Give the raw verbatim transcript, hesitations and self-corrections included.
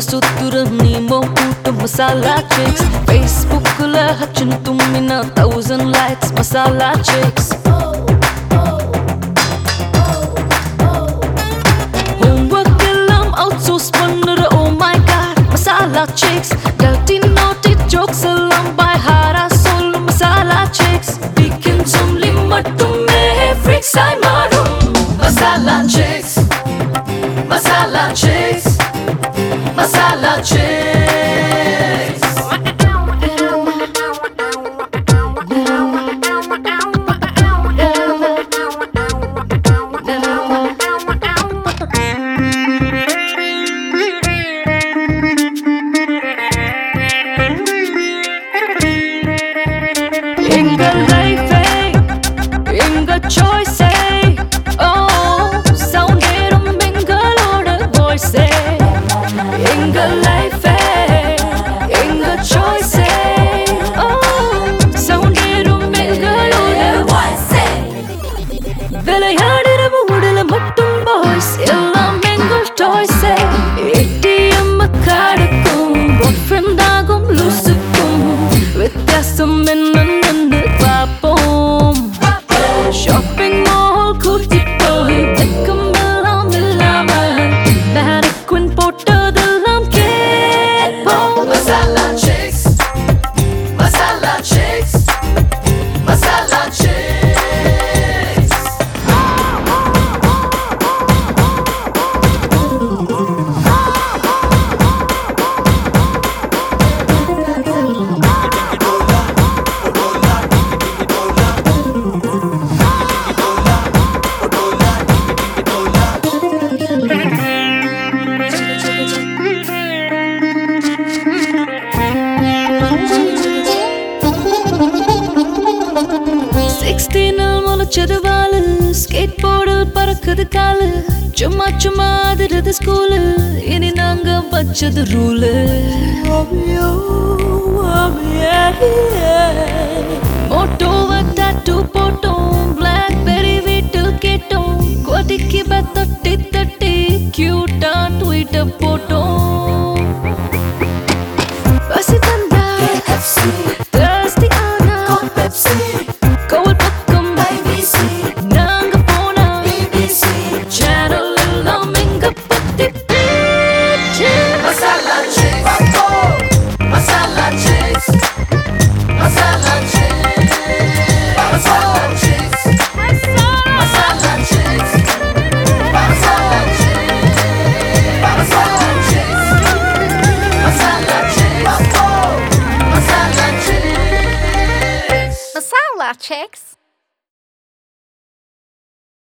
sutura nemo puto masala chicks. Facebookula hachinu tummina thousand likes masala chicks. Homework ellam outsource pannura oh my god masala chicks. Dirty naughty jokes ellam by hara soul masala chicks. Weekends only mattumme freaks I marum masala chicks. Masala chicks, masala chicks. Enga life, enga choice. Enga life, enga choice. Oh, sounderum engaloda voice. Vilayadira moodala mattum boys ellam engal toys. A T M cardukkum boyfriend agum loosukkum vyathyasam ennu paapom. Shopping mall kurti poi vekkam ellam illama mannequin potta masala chicks, masala chicks, masala chicks. sixteen-il முளைச்சது வாலு, ஸ்கேட்போர்டில் பறக்குது காலு, சும்மா சும்மா அதிருது school, இனி நாங்க வச்சது rule. மோட்டோவை tattoo போட்டோம், blackberry வீட்டில் கேட்டோம், கொதிக்கு தட்டி தட்டி கியூட்டா ட்வீட்டை போட்டோம். பசி தந்தா thirsty ஆனா Pepsi. கோவில் பக்கம் I B C, நாங்க போனா B B C. சேனல் எல்லாம் எங்க பத்தி பேச்சு. Masala chicks, masala chicks, masala chicks, masala chicks, masala chicks, masala chicks, masala chicks, masala chicks, masala chicks. Masala chicks.